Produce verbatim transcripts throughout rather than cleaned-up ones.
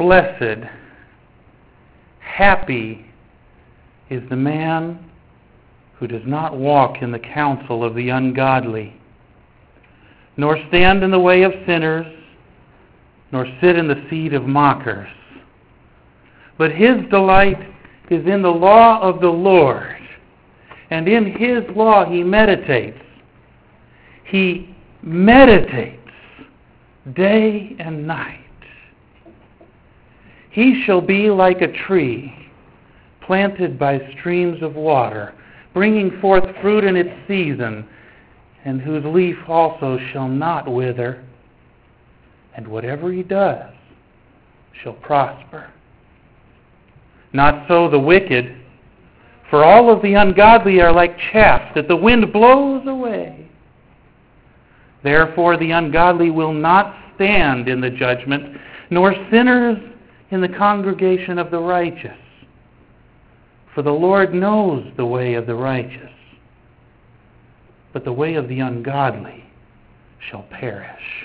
blessed, happy is the man who does not walk in the counsel of the ungodly, nor stand in the way of sinners, nor sit in the seat of mockers. But his delight is in the law of the Lord, and in his law he meditates. He meditates day and night. He shall be like a tree planted by streams of water, bringing forth fruit in its season, and whose leaf also shall not wither, and whatever he does shall prosper. Not so the wicked, for all of the ungodly are like chaff that the wind blows away. Therefore the ungodly will not stand in the judgment, nor sinners in the congregation of the righteous. For the Lord knows the way of the righteous, but the way of the ungodly shall perish.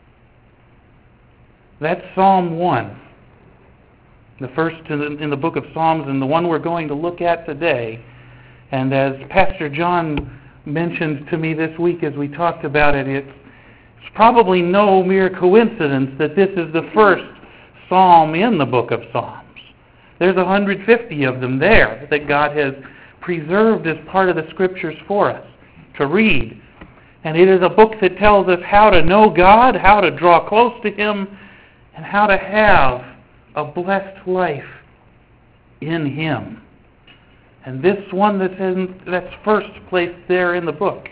That's Psalm one. The first in the, in the book of Psalms, and the one we're going to look at today. And as Pastor John mentioned to me this week as we talked about it, it's probably no mere coincidence that this is the first psalm in the book of Psalms. There's one hundred fifty of them there that God has preserved as part of the Scriptures for us to read. And it is a book that tells us how to know God, how to draw close to Him, and how to have a blessed life in Him. And this one that's, in, that's first placed there in the book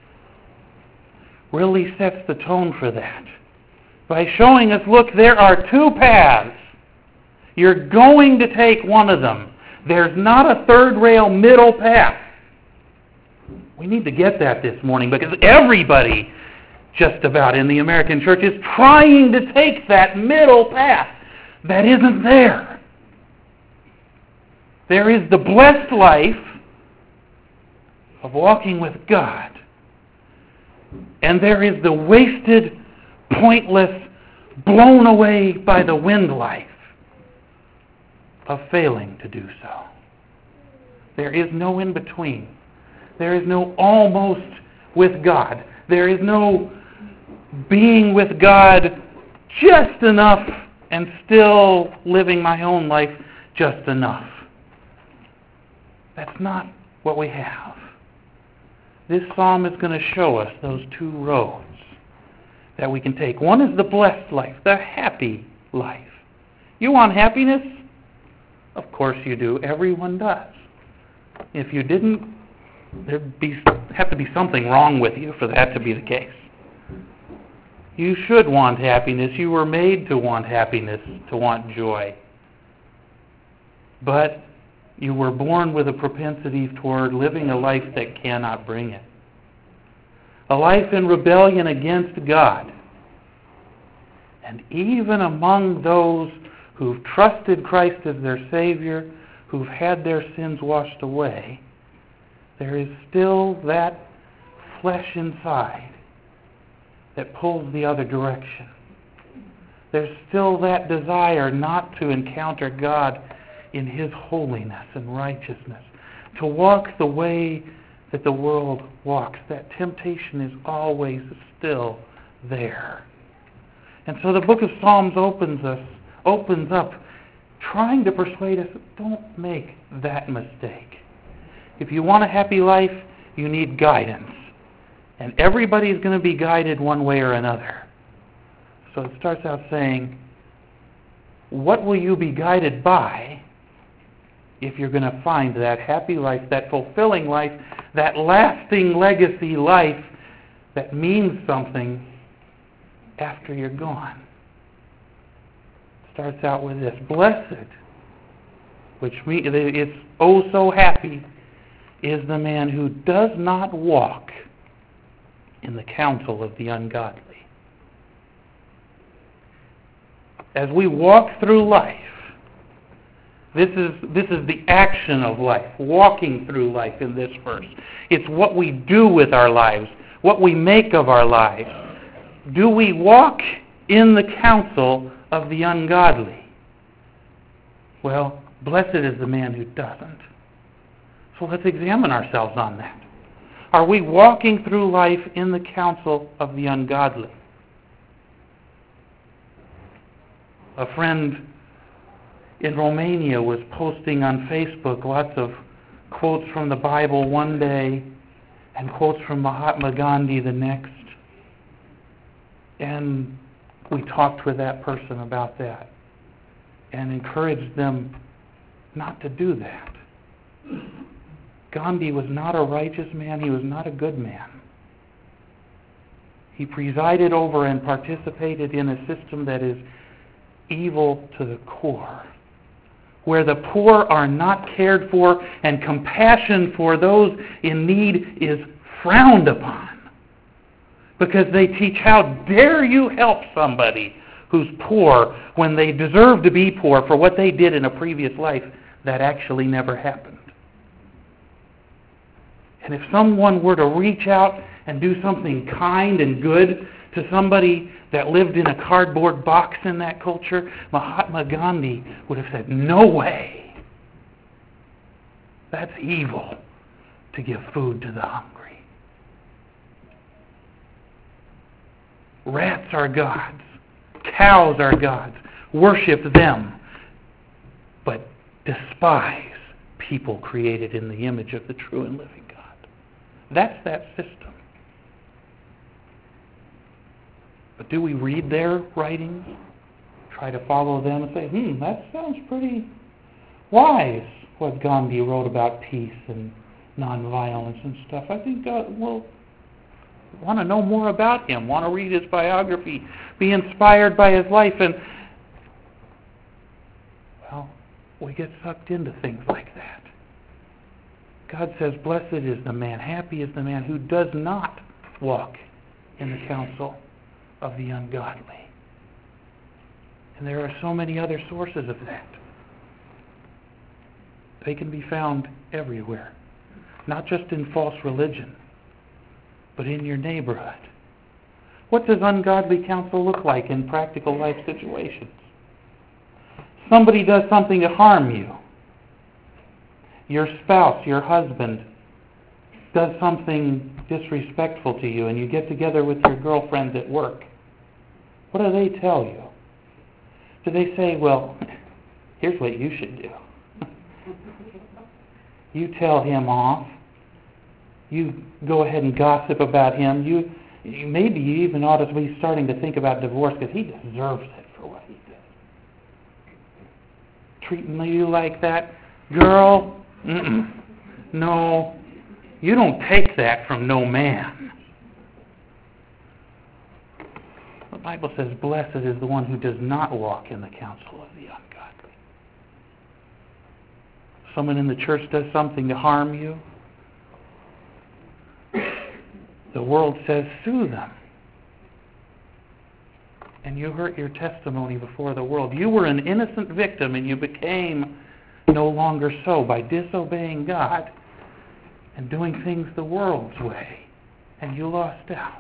really sets the tone for that by showing us, look, there are two paths. You're going to take one of them. There's not a third rail middle path. We need to get that this morning because everybody just about in the American church is trying to take that middle path that isn't there. There is the blessed life of walking with God, and there is the wasted, pointless, blown away by the wind life of failing to do so. There is no in between. There is no almost with God. There is no being with God just enough and still living my own life just enough. That's not what we have. This psalm is going to show us those two roads that we can take. One is the blessed life, the happy life. You want happiness? Of course you do. Everyone does. If you didn't, there'd be, have to be something wrong with you for that to be the case. You should want happiness. You were made to want happiness, to want joy. But you were born with a propensity toward living a life that cannot bring it. A life in rebellion against God. And even among those who've trusted Christ as their Savior, who've had their sins washed away, there is still that flesh inside that pulls the other direction. There's still that desire not to encounter God in His holiness and righteousness, to walk the way that the world walks. That temptation is always still there. And so the book of Psalms opens us, opens up, trying to persuade us, don't make that mistake. If you want a happy life, you need guidance. And everybody's going to be guided one way or another. So it starts out saying, what will you be guided by if you're going to find that happy life, that fulfilling life, that lasting legacy life that means something after you're gone? It starts out with this, blessed, which means it's oh so happy, is the man who does not walk in the counsel of the ungodly. As we walk through life, this is this is the action of life, walking through life in this verse. It's what we do with our lives, what we make of our lives. Do we walk in the counsel of the ungodly? Well, blessed is the man who doesn't. So let's examine ourselves on that. Are we walking through life in the counsel of the ungodly? A friend in Romania was posting on Facebook lots of quotes from the Bible one day and quotes from Mahatma Gandhi the next. And we talked with that person about that and encouraged them not to do that. Gandhi was not a righteous man. He was not a good man. He presided over and participated in a system that is evil to the core, where the poor are not cared for and compassion for those in need is frowned upon, because they teach, how dare you help somebody who's poor when they deserve to be poor for what they did in a previous life that actually never happened. And if someone were to reach out and do something kind and good to somebody that lived in a cardboard box in that culture, Mahatma Gandhi would have said, no way. That's evil to give food to the hungry. Rats are gods. Cows are gods. Worship them. But despise people created in the image of the true and living God. That's that system. But do we read their writings? Try to follow them and say, hmm, that sounds pretty wise, what Gandhi wrote about peace and nonviolence and stuff. I think God will want to know more about him, want to read his biography, be inspired by his life. And, well, we get sucked into things like that. God says, blessed is the man, happy is the man who does not walk in the counsel of the ungodly. And there are so many other sources of that. They can be found everywhere. Not just in false religion, but in your neighborhood. What does ungodly counsel look like in practical life situations? Somebody does something to harm you. Your spouse, your husband, does something disrespectful to you, and you get together with your girlfriends at work. What do they tell you? Do they say, well, here's what you should do. You tell him off. You go ahead and gossip about him. You, you maybe you even ought to be starting to think about divorce, because he deserves it for what he did. Treating you like that, girl, mm-mm. No, you don't take that from no man. The Bible says, blessed is the one who does not walk in the counsel of the ungodly. Someone in the church does something to harm you. The world says, sue them. And you hurt your testimony before the world. You were an innocent victim, and you became no longer so by disobeying God and doing things the world's way. And you lost out.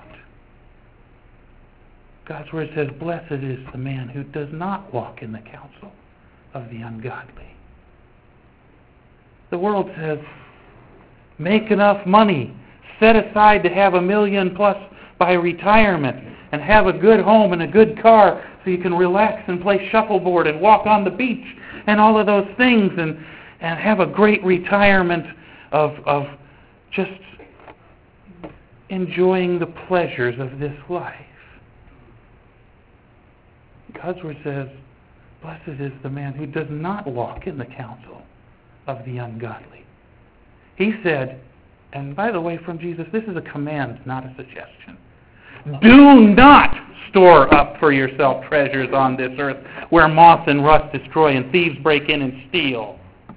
God's word says, blessed is the man who does not walk in the counsel of the ungodly. The world says, make enough money, set aside to have a million plus by retirement, and have a good home and a good car so you can relax and play shuffleboard and walk on the beach and all of those things, and, and have a great retirement of, of just enjoying the pleasures of this life. God's word says, blessed is the man who does not walk in the counsel of the ungodly. He said, and by the way, from Jesus, this is a command, not a suggestion. Do not store up for yourself treasures on this earth where moth and rust destroy and thieves break in and steal.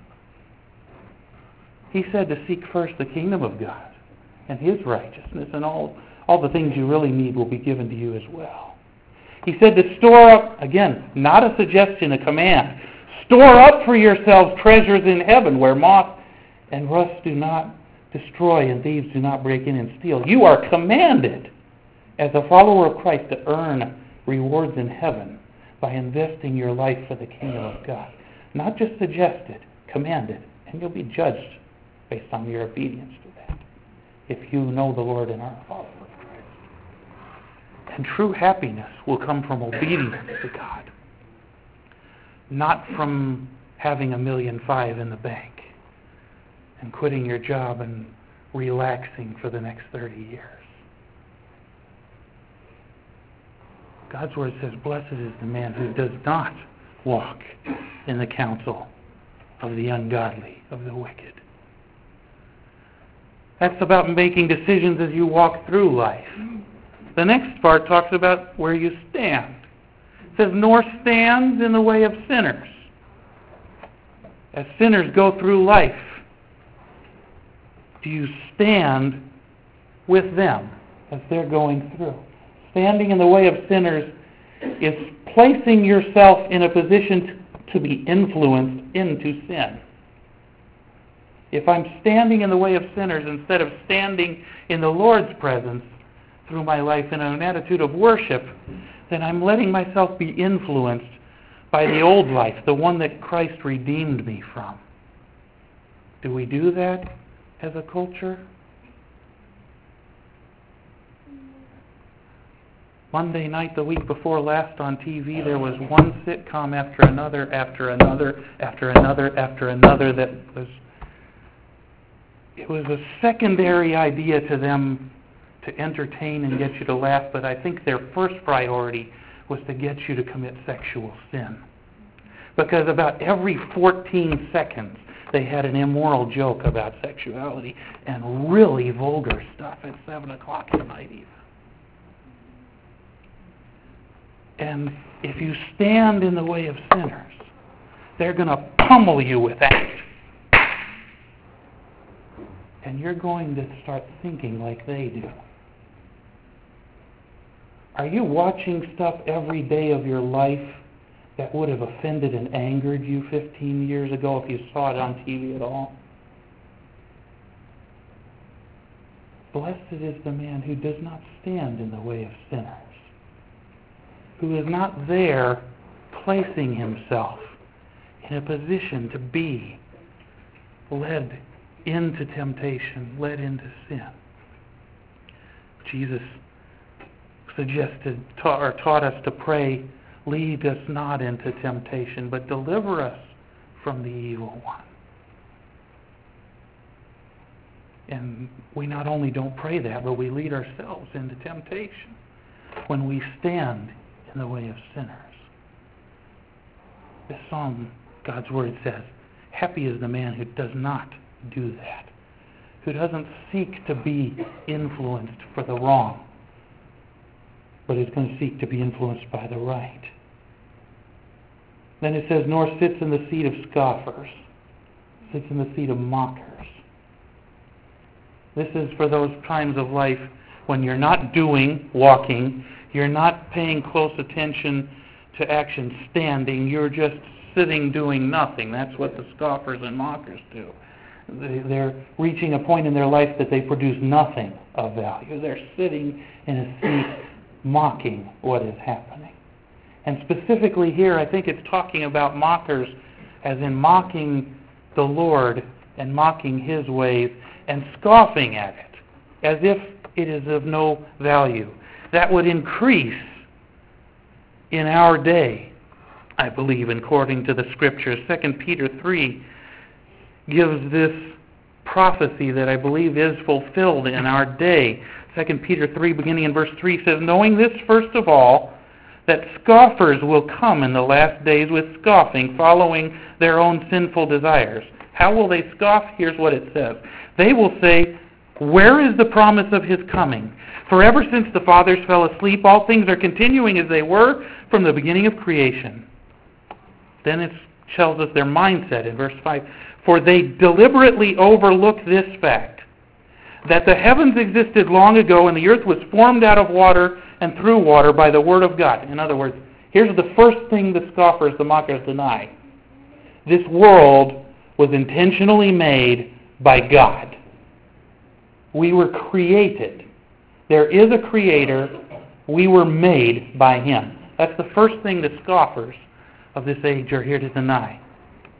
He said to seek first the kingdom of God and his righteousness, and all, all the things you really need will be given to you as well. He said to store up, again, not a suggestion, a command. Store up for yourselves treasures in heaven where moth and rust do not destroy and thieves do not break in and steal. You are commanded as a follower of Christ to earn rewards in heaven by investing your life for the kingdom of God. Not just suggested, commanded. And you'll be judged based on your obedience to that, if you know the Lord and are a follower of Christ. And true happiness will come from obedience to God, not from having a million five in the bank and quitting your job and relaxing for the next thirty years. God's Word says, blessed is the man who does not walk in the counsel of the ungodly, of the wicked. That's about making decisions as you walk through life. The next part talks about where you stand. It says, nor stands in the way of sinners. As sinners go through life, do you stand with them as they're going through? Standing in the way of sinners is placing yourself in a position to be influenced into sin. If I'm standing in the way of sinners instead of standing in the Lord's presence through my life in an attitude of worship, then I'm letting myself be influenced by the old life, the one that Christ redeemed me from. Do we do that as a culture? Monday night, the week before last on T V, there was one sitcom after another, after another, after another, after another that was, it was a secondary idea to them to entertain and get you to laugh, but I think their first priority was to get you to commit sexual sin. Because about every fourteen seconds, they had an immoral joke about sexuality and really vulgar stuff at seven o'clock at night even. And if you stand in the way of sinners, they're going to pummel you with that. And you're going to start thinking like they do. Are you watching stuff every day of your life that would have offended and angered you fifteen years ago if you saw it on T V at all? Blessed is the man who does not stand in the way of sinners, who is not there placing himself in a position to be led into temptation, led into sin. Jesus suggested ta- or taught us to pray, lead us not into temptation, but deliver us from the evil one. And we not only don't pray that, but we lead ourselves into temptation when we stand in the way of sinners. This psalm, God's Word says, happy is the man who does not do that, who doesn't seek to be influenced for the wrong, but is going to seek to be influenced by the right. Then it says, nor sits in the seat of scoffers, sits in the seat of mockers. This is for those times of life when you're not doing, walking, you're not paying close attention to action standing, you're just sitting doing nothing. That's what the scoffers and mockers do. They're reaching a point in their life that they produce nothing of value. They're sitting in a seat mocking what is happening. And specifically here, I think it's talking about mockers as in mocking the Lord and mocking His ways and scoffing at it as if it is of no value. That would increase in our day, I believe, according to the Scriptures. Second Peter three gives this prophecy that I believe is fulfilled in our day. Second Peter three, beginning in verse three, says, knowing this first of all, that scoffers will come in the last days with scoffing, following their own sinful desires. How will they scoff? Here's what it says. They will say, where is the promise of His coming? For ever since the fathers fell asleep, all things are continuing as they were from the beginning of creation. Then it tells us their mindset in verse five. For they deliberately overlook this fact, that the heavens existed long ago and the earth was formed out of water and through water by the word of God. In other words, here's the first thing the scoffers, the mockers, deny. This world was intentionally made by God. We were created. There is a creator. We were made by Him. That's the first thing the scoffers of this age are here to deny.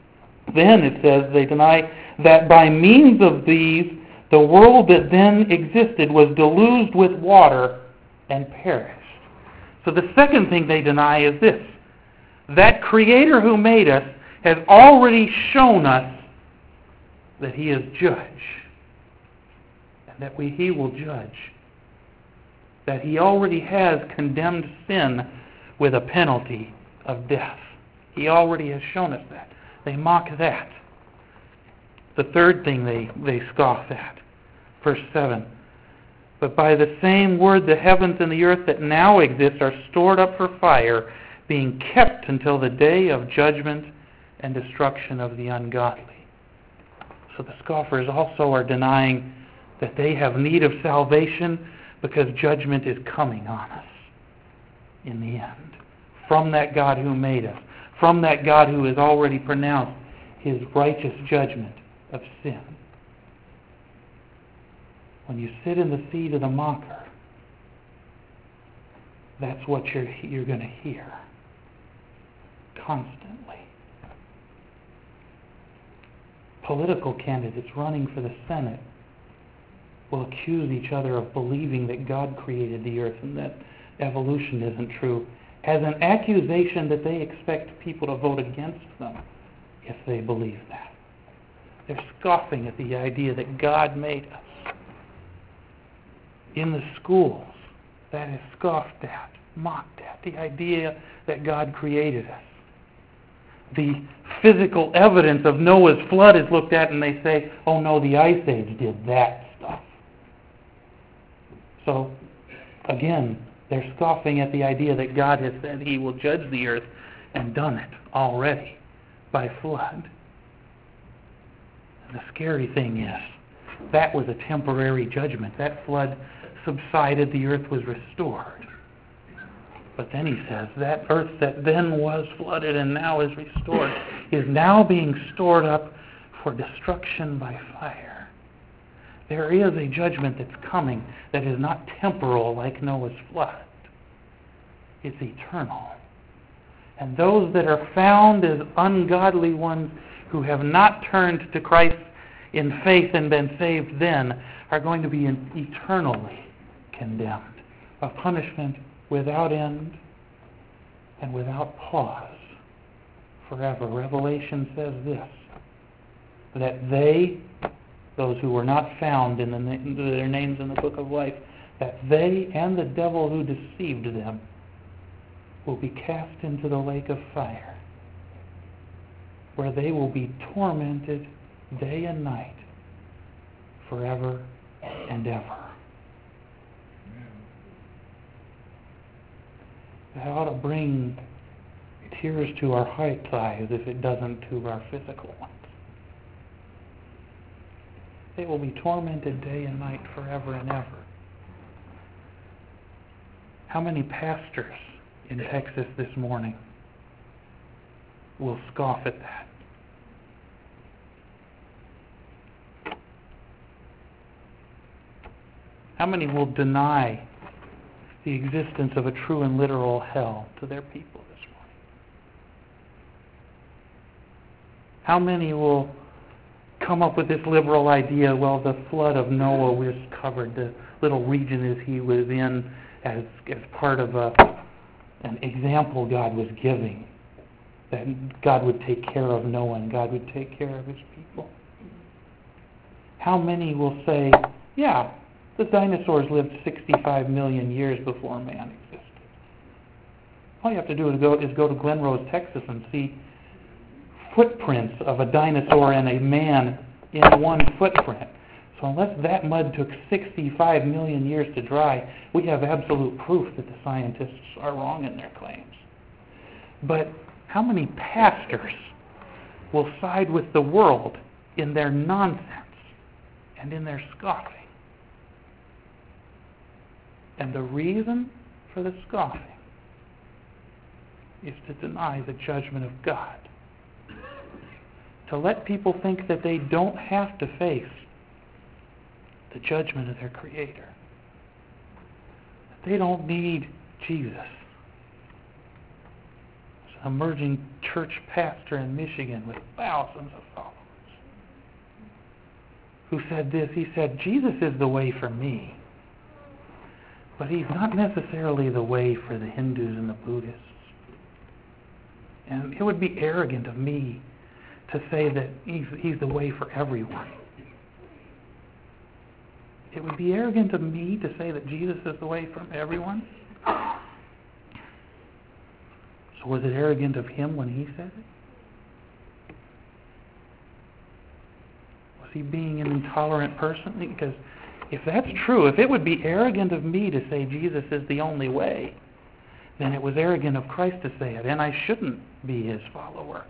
Then it says they deny that by means of these, the world that then existed was deluged with water and perished. So the second thing they deny is this: that Creator who made us has already shown us that He is judge, and that we, He will judge. That He already has condemned sin with a penalty of death. He already has shown us that. They mock that. The third thing they, they scoff at. Verse seven. But by the same word the heavens and the earth that now exist are stored up for fire, being kept until the day of judgment and destruction of the ungodly. So the scoffers also are denying that they have need of salvation because judgment is coming on us in the end. From that God who made us. From that God who has already pronounced His righteous judgment of sin. When you sit in the seat of the mocker, that's what you're, you're going to hear constantly. Political candidates running for the Senate will accuse each other of believing that God created the earth and that evolution isn't true, as an accusation that they expect people to vote against them if they believe that. They're scoffing at the idea that God made us. In the schools, that is scoffed at, mocked at, the idea that God created us. The physical evidence of Noah's flood is looked at and they say, oh no, the Ice Age did that stuff. So, again, they're scoffing at the idea that God has said He will judge the earth and done it already by flood. And the scary thing is, that was a temporary judgment. That flood subsided, the earth was restored. But then he says, that earth that then was flooded and now is restored is now being stored up for destruction by fire. There is a judgment that's coming that is not temporal like Noah's flood. It's eternal. And those that are found as ungodly ones who have not turned to Christ in faith and been saved then are going to be eternally condemned. A punishment without end and without pause forever. Revelation says this, that they, those who were not found in the, their names in the book of life, that they and the devil who deceived them will be cast into the lake of fire, where they will be tormented day and night forever and ever. That ought to bring tears to our heart's eyes if it doesn't to our physical ones. They will be tormented day and night forever and ever. How many pastors in Texas this morning will scoff at that? How many will deny the existence of a true and literal hell to their people this morning? How many will come up with this liberal idea, well, the flood of Noah was covered, the little region as he was in as, as part of a, an example God was giving, that God would take care of Noah and God would take care of His people? How many will say, yeah, the dinosaurs lived sixty-five million years before man existed. All you have to do is go, is go to Glen Rose, Texas and see footprints of a dinosaur and a man in one footprint. So unless that mud took sixty-five million years to dry, we have absolute proof that the scientists are wrong in their claims. But how many pastors will side with the world in their nonsense and in their scoffing? And the reason for the scoffing is to deny the judgment of God. To let people think that they don't have to face the judgment of their Creator. That they don't need Jesus. So emerging church pastor in Michigan with thousands of followers, who said this. He said, Jesus is the way for me, but he's not necessarily the way for the Hindus and the Buddhists. And it would be arrogant of me to say that he's, he's the way for everyone. It would be arrogant of me to say that Jesus is the way for everyone. So was it arrogant of him when he said it? Was he being an intolerant person? Because if that's true, if it would be arrogant of me to say Jesus is the only way, then it was arrogant of Christ to say it, and I shouldn't be his follower.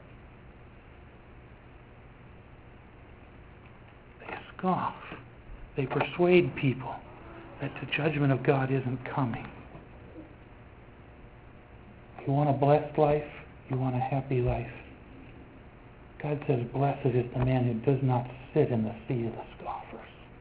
They scoff. They persuade people that the judgment of God isn't coming. You want a blessed life? You want a happy life? God says, blessed is the man who does not sit in the seat of the scoffers.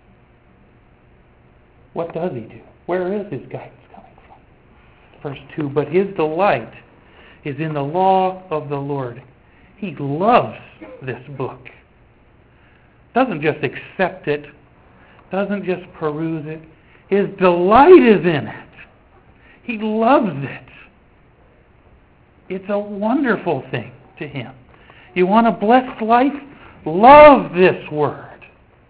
What does he do? Where is his guidance coming from? Verse two, but his delight is in the law of the Lord. He loves this book. Doesn't just accept it, doesn't just peruse it. His delight is in it. He loves it. It's a wonderful thing to him. You want a blessed life? Love this word.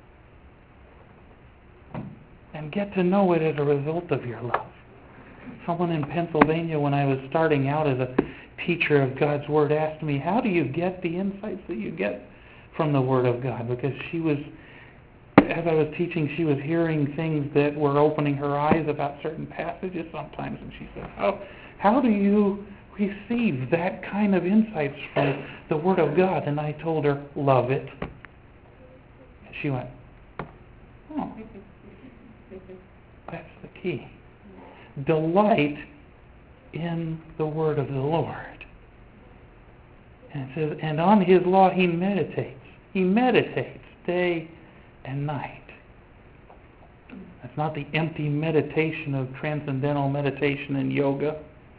And get to know it as a result of your love. Someone in Pennsylvania, when I was starting out as a teacher of God's Word, asked me, how do you get the insights that you get from the Word of God? Because she was, as I was teaching, she was hearing things that were opening her eyes about certain passages sometimes. And she said, oh, how do you receive that kind of insights from the Word of God? And I told her, love it. And she went, oh, that's the key. Delight in the word of the Lord. And it says, and on his law he meditates. He meditates day and night. That's not the empty meditation of transcendental meditation and yoga.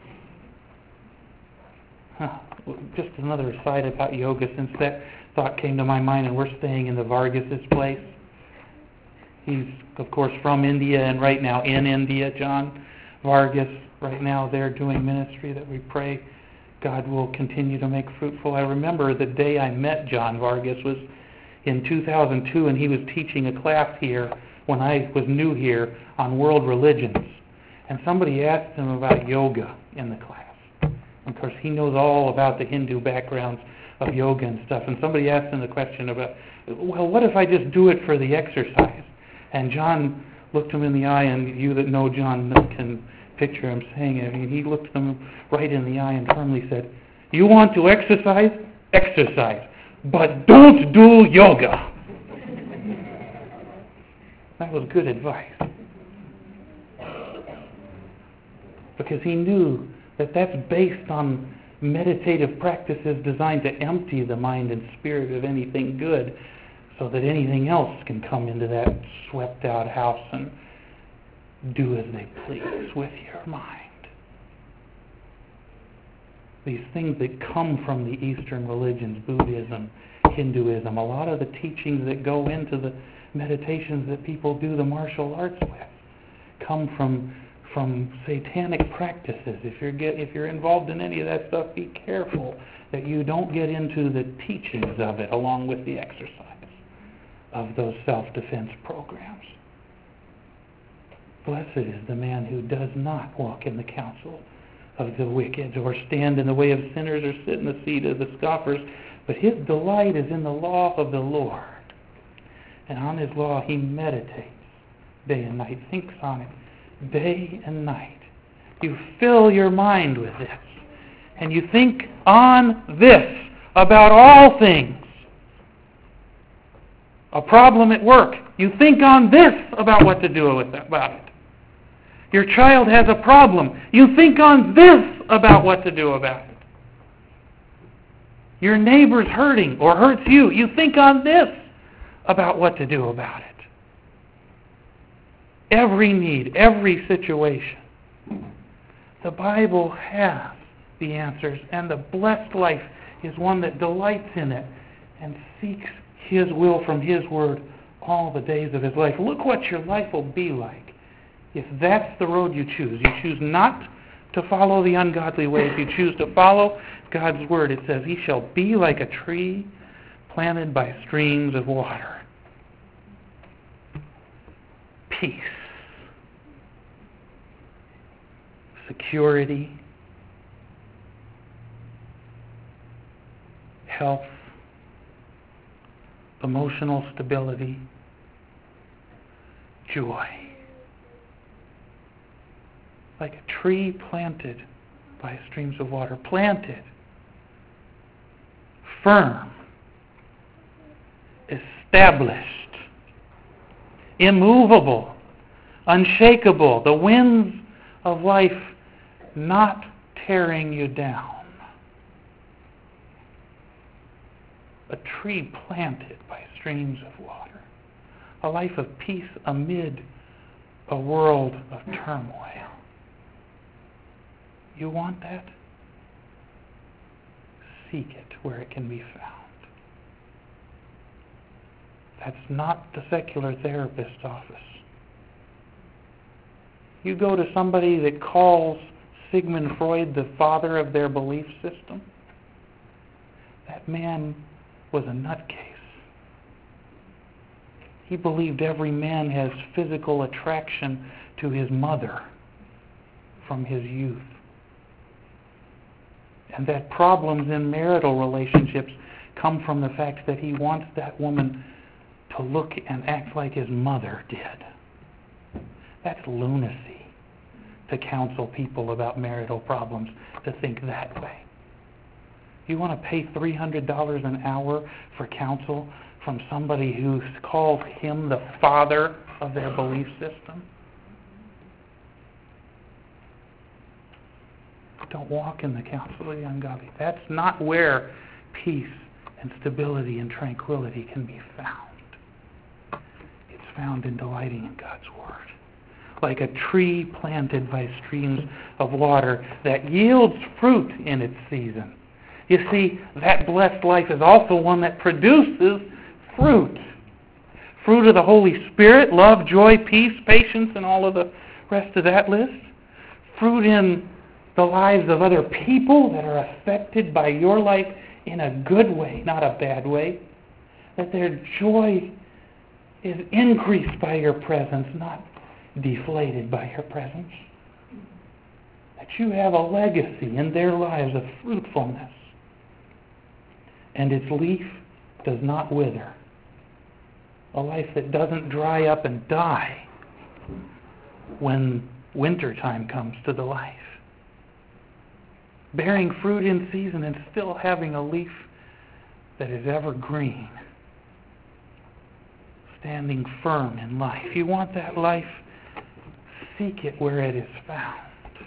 Huh. Just another aside about yoga, since that thought came to my mind, and we're staying in the Vargas' place. He's, of course, from India, and right now in India, John Vargas, right now they're doing ministry that we pray God will continue to make fruitful. I remember the day I met John Vargas was in two thousand two, and he was teaching a class here when I was new here on world religions. And somebody asked him about yoga in the class. Of course, he knows all about the Hindu backgrounds of yoga and stuff. And somebody asked him the question about, well, what if I just do it for the exercise? And John looked him in the eye, and you that know John can picture him saying it. And he looked him right in the eye and firmly said, you want to exercise? Exercise. But don't do yoga. That was good advice. Because he knew that that's based on meditative practices designed to empty the mind and spirit of anything good, so that anything else can come into that swept out house and do as they please with your mind. These things that come from the Eastern religions, Buddhism, Hinduism, a lot of the teachings that go into the meditations that people do the martial arts with come from from satanic practices. If you're get, if you're involved in any of that stuff, be careful that you don't get into the teachings of it along with the exercise of those self-defense programs. Blessed is the man who does not walk in the counsel of the wicked, or stand in the way of sinners, or sit in the seat of the scoffers, but his delight is in the law of the Lord. And on his law he meditates day and night, thinks on it day and night. You fill your mind with this, and you think on this about all things. A problem at work, you think on this about what to do with it, about it. Your child has a problem, you think on this about what to do about it. Your neighbor's hurting or hurts you, you think on this about what to do about it. Every need, every situation. The Bible has the answers. And the blessed life is one that delights in it and seeks His will from His Word all the days of his life. Look what your life will be like if that's the road you choose. You choose not to follow the ungodly ways. You choose to follow God's Word. It says, He shall be like a tree planted by streams of water. Peace. Security. Health. Emotional stability. Joy. Like a tree planted by streams of water. Planted. Firm. Established. Immovable. Unshakable. The winds of life not tearing you down. A tree planted by streams of water. A life of peace amid a world of turmoil. You want that? Seek it where it can be found. That's not the secular therapist's office. You go to somebody that calls Sigmund Freud the father of their belief system. That man was a nutcase. He believed every man has physical attraction to his mother from his youth. And that problems in marital relationships come from the fact that he wants that woman to look and act like his mother did. That's lunacy to counsel people about marital problems, to think that way. You want to pay three hundred dollars an hour for counsel from somebody who calls him the father of their belief system? Don't walk in the counsel of the ungodly. That's not where peace and stability and tranquility can be found. It's found in delighting in God's Word. Like a tree planted by streams of water that yields fruit in its season. You see, that blessed life is also one that produces fruit. Fruit of the Holy Spirit, love, joy, peace, patience, and all of the rest of that list. Fruit in the lives of other people that are affected by your life in a good way, not a bad way. That their joy is increased by your presence, not deflated by your presence. That you have a legacy in their lives of fruitfulness. And its leaf does not wither. A life that doesn't dry up and die when wintertime comes to the life. Bearing fruit in season and still having a leaf that is evergreen. Standing firm in life. You want that life? Seek it where it is found.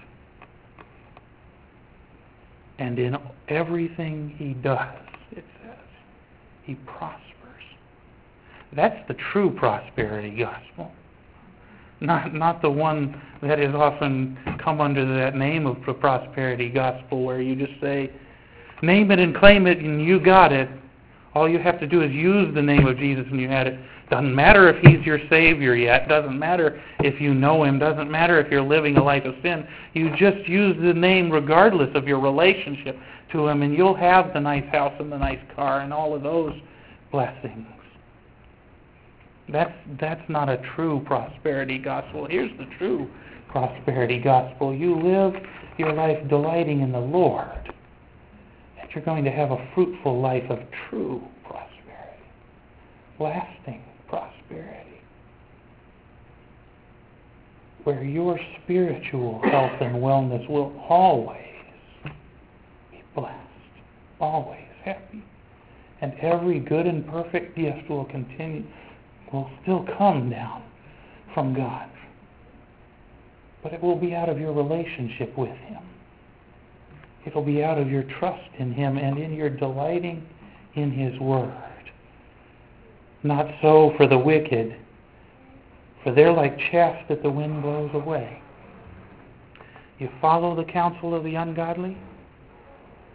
And in everything he does, it says, he prospers. That's the true prosperity gospel. Not not the one that is often come under that name of the prosperity gospel where you just say, name it and claim it and you got it. All you have to do is use the name of Jesus and you had it. Doesn't matter if he's your Savior yet. Doesn't matter if you know him. Doesn't matter if you're living a life of sin. You just use the name regardless of your relationship to him and you'll have the nice house and the nice car and all of those blessings. That's that's not a true prosperity gospel. Here's the true prosperity gospel. You live your life delighting in the Lord. That you're going to have a fruitful life of true prosperity. Lasting prosperity. Where your spiritual health and wellness will always be blessed. Always happy. And every good and perfect gift will continue will still come down from God. But it will be out of your relationship with him. It will be out of your trust in him and in your delighting in his word. Not so for the wicked, for they're like chaff that the wind blows away. You follow the counsel of the ungodly,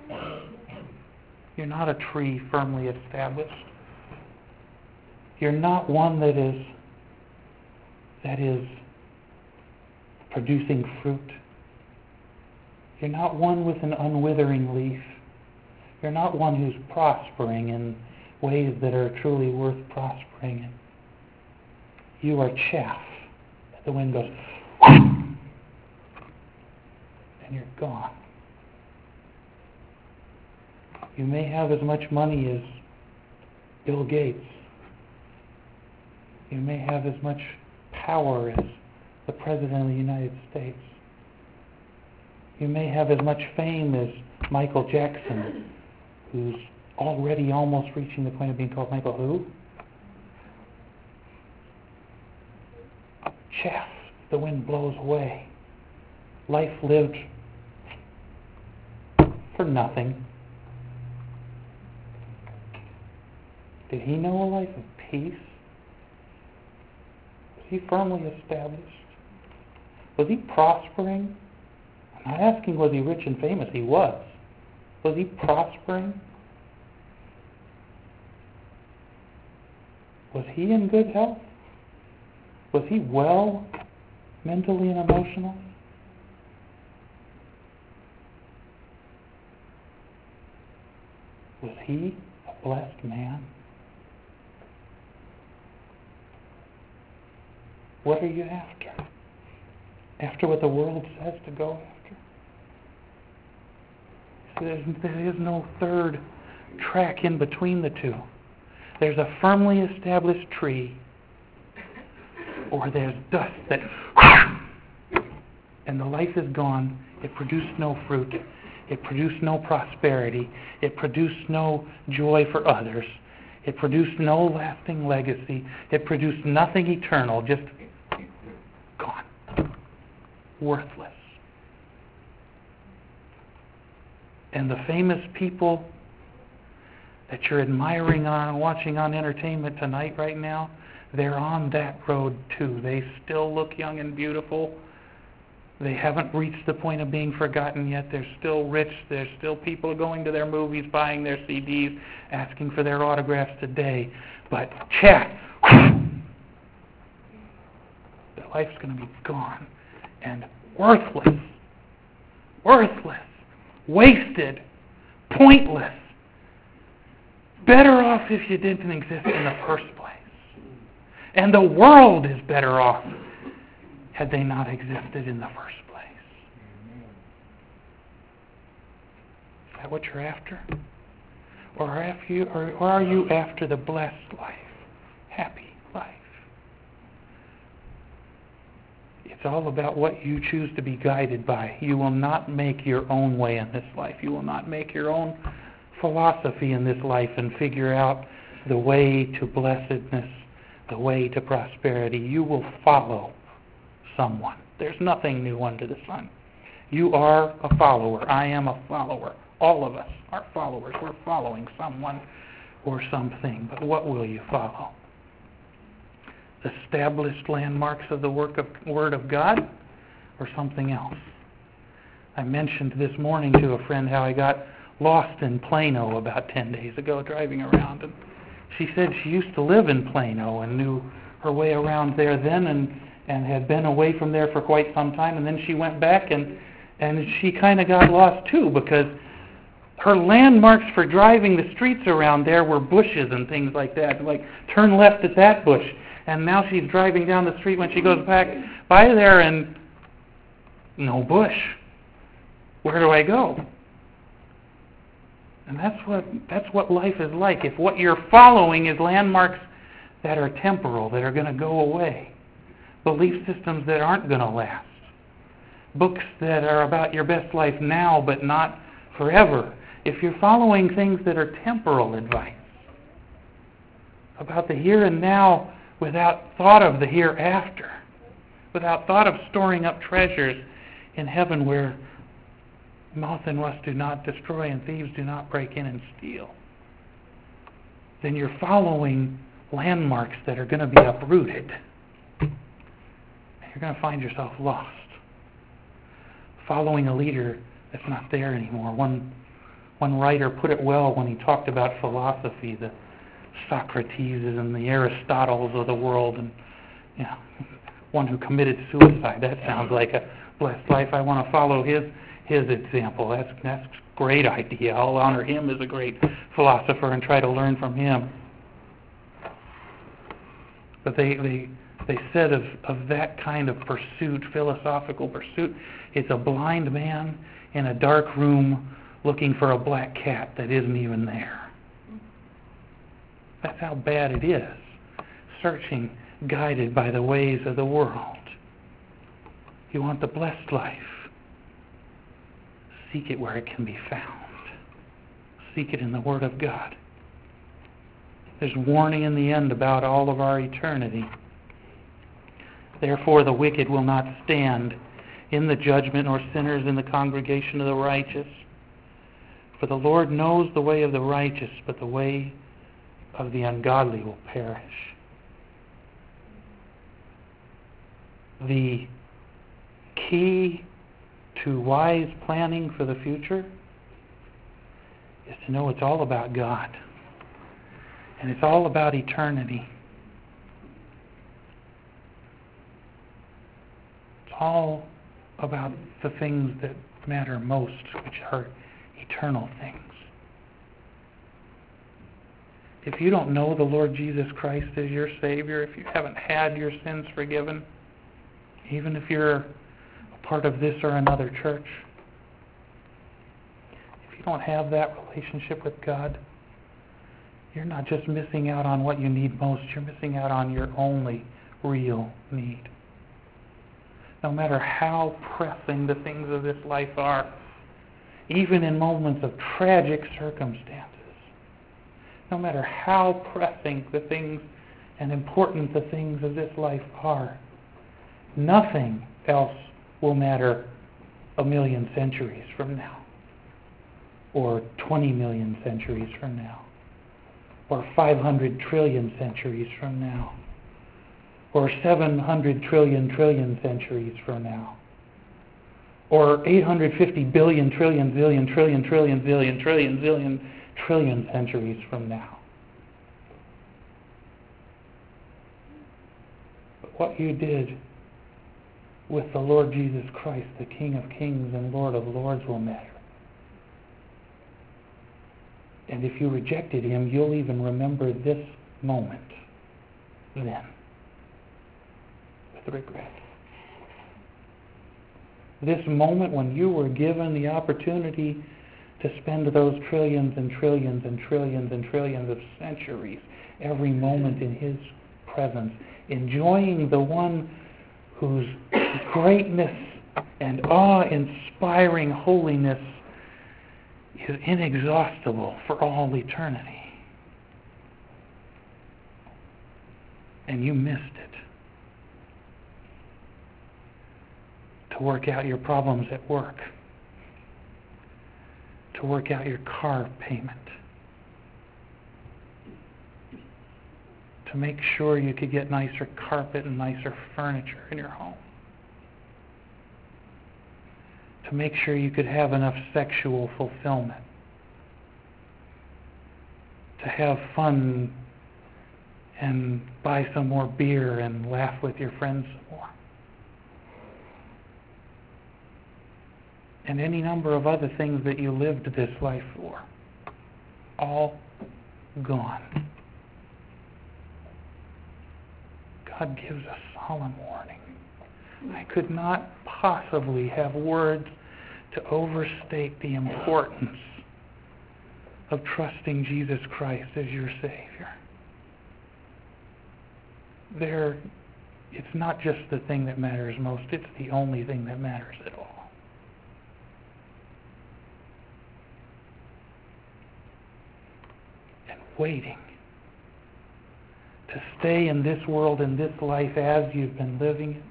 You're not a tree firmly established. You're not one that is that is producing fruit. You're not one with an unwithering leaf. You're not one who's prospering in ways that are truly worth prospering in. You are chaff. The wind goes, and you're gone. You may have as much money as Bill Gates. You may have as much power as the President of the United States. You may have as much fame as Michael Jackson, who's already almost reaching the point of being called Michael who? Chaff. The wind blows away. Life lived for nothing. Did he know a life of peace? Was he firmly established? Was he prospering? I'm not asking was he rich and famous. He was. Was he prospering? Was he in good health? Was he well mentally and emotionally? Was he a blessed man? What are you after? After what the world says to go after? So there's, there is no third track in between the two. There's a firmly established tree, or there's dust that, and the life is gone. It produced no fruit. It produced no prosperity. It produced no joy for others. It produced no lasting legacy. It produced nothing eternal, just gone. Worthless. And the famous people that you're admiring on watching on entertainment tonight right now, they're on that road too. They still look young and beautiful. They haven't reached the point of being forgotten yet. They're still rich. There's still people going to their movies, buying their C Ds, asking for their autographs today. But chat, their life's going to be gone and worthless, worthless, wasted, pointless. Better off if you didn't exist in the first place. And the world is better off had they not existed in the first place. Is that what you're after? Or are, after you, or, or are you after the blessed life, happy life? It's all about what you choose to be guided by. You will not make your own way in this life. You will not make your own philosophy in this life and figure out the way to blessedness, the way to prosperity. You will follow someone. There's nothing new under the sun. You are a follower. I am a follower. All of us are followers. We're following someone or something. But what will you follow? Established landmarks of the work of Word of God or something else? I mentioned this morning to a friend how I got lost in Plano about ten days ago driving around, and she said she used to live in Plano and knew her way around there then and, and had been away from there for quite some time, and then she went back and, and she kind of got lost too because her landmarks for driving the streets around there were bushes and things like that, like turn left at that bush, and now she's driving down the street when she goes back by there and no bush. Where do I go? And that's what that's what life is like. If what you're following is landmarks that are temporal, that are going to go away, belief systems that aren't going to last, books that are about your best life now but not forever, if you're following things that are temporal advice, about the here and now without thought of the hereafter, without thought of storing up treasures in heaven where moth and rust do not destroy and thieves do not break in and steal, then you're following landmarks that are going to be uprooted. You're going to find yourself lost. Following a leader that's not there anymore, one One writer put it well when he talked about philosophy, the Socrates and the Aristotles of the world, and you know, one who committed suicide. That sounds like a blessed life. I want to follow his his example. That's that's a great idea. I'll honor him as a great philosopher and try to learn from him. But they they they said of, of that kind of pursuit, philosophical pursuit, it's a blind man in a dark room looking for a black cat that isn't even there. That's how bad it is. Searching, guided by the ways of the world. You want the blessed life. Seek it where it can be found. Seek it in the Word of God. There's warning in the end about all of our eternity. Therefore the wicked will not stand in the judgment, nor sinners in the congregation of the righteous. For the Lord knows the way of the righteous, but the way of the ungodly will perish. The key to wise planning for the future is to know it's all about God. And it's all about eternity. It's all about the things that matter most, which are eternal things. If you don't know the Lord Jesus Christ as your Savior, if you haven't had your sins forgiven, even if you're a part of this or another church, if you don't have that relationship with God, you're not just missing out on what you need most, you're missing out on your only real need. No matter how pressing the things of this life are, even in moments of tragic circumstances, no matter how pressing the things and important the things of this life are, nothing else will matter a million centuries from now, or twenty million centuries from now, or five hundred trillion centuries from now, or seven hundred trillion trillion centuries from now, or eight hundred fifty billion trillion zillion trillion trillion zillion trillion zillion trillion centuries from now. But what you did with the Lord Jesus Christ, the King of Kings and Lord of Lords, will matter. And if you rejected Him, you'll even remember this moment then with regret. This moment when you were given the opportunity to spend those trillions and trillions and trillions and trillions of centuries, every moment in His presence, enjoying the one whose greatness and awe-inspiring holiness is inexhaustible for all eternity. And you missed it. To work out your problems at work. To work out your car payment. To make sure you could get nicer carpet and nicer furniture in your home. To make sure you could have enough sexual fulfillment. To have fun and buy some more beer and laugh with your friends some more. And any number of other things that you lived this life for. All gone. God gives a solemn warning. I could not possibly have words to overstate the importance of trusting Jesus Christ as your Savior. There, it's not just the thing that matters most, it's the only thing that matters at all. And waiting to stay in this world, in this life as you've been living it.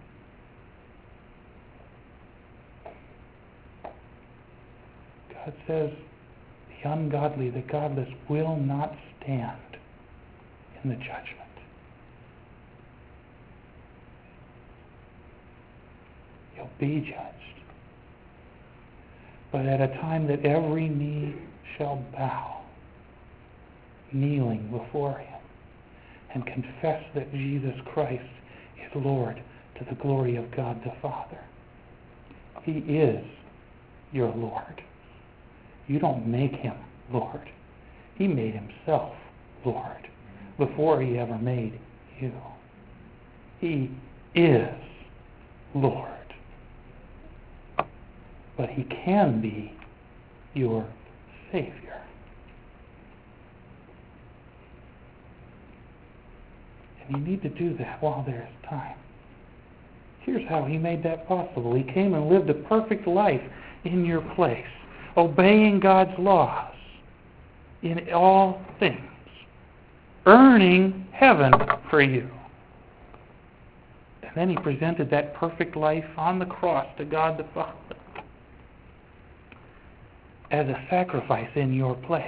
God says the ungodly, the godless will not stand in the judgment. You'll be judged. But at a time that every knee shall bow, kneeling before him, and confess that Jesus Christ is Lord to the glory of God the Father. He is your Lord. You don't make him Lord. He made himself Lord before he ever made you. He is Lord. But he can be your Savior. And you need to do that while there is time. Here's how he made that possible. He came and lived a perfect life in your place, obeying God's laws in all things, earning heaven for you. And then he presented that perfect life on the cross to God the Father as a sacrifice in your place.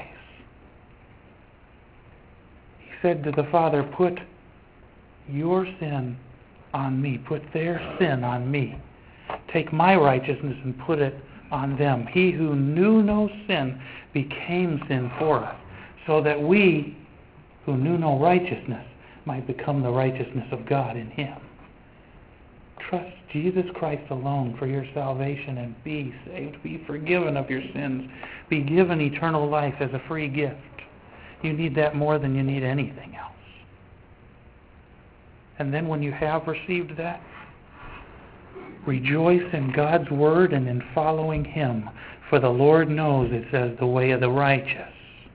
He said to the Father, put your sin on me. Put their sin on me. Take my righteousness and put it on them. He who knew no sin became sin for us, so that we who knew no righteousness might become the righteousness of God in him. Trust Jesus Christ alone for your salvation and be saved. Be forgiven of your sins. Be given eternal life as a free gift. You need that more than you need anything else. And then when you have received that, rejoice in God's word and in following him. For the Lord knows, it says, the way of the righteous.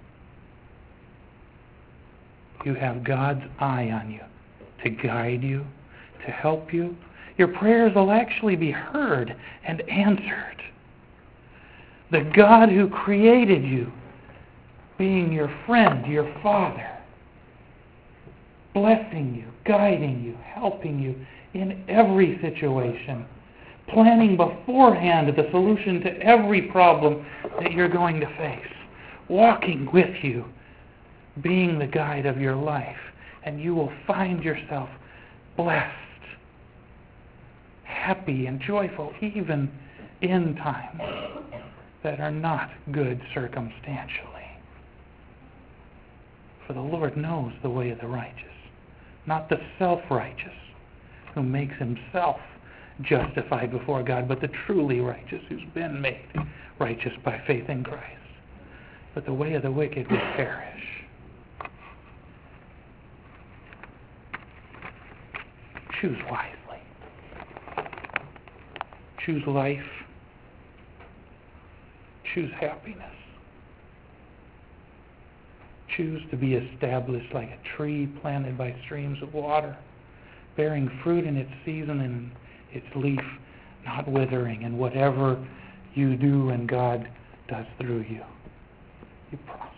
You have God's eye on you to guide you, to help you. Your prayers will actually be heard and answered. The God who created you, being your friend, your Father, blessing you, guiding you, helping you in every situation, planning beforehand the solution to every problem that you're going to face, walking with you, being the guide of your life, and you will find yourself blessed, happy, and joyful, even in times that are not good circumstantially. For the Lord knows the way of the righteous, not the self-righteous who makes himself justified before God, but the truly righteous who's been made righteous by faith in Christ. But the way of the wicked will perish. Choose wisely. Choose life. Choose happiness. Choose to be established like a tree planted by streams of water, bearing fruit in its season and its leaf not withering, and whatever you do and God does through you, you prosper.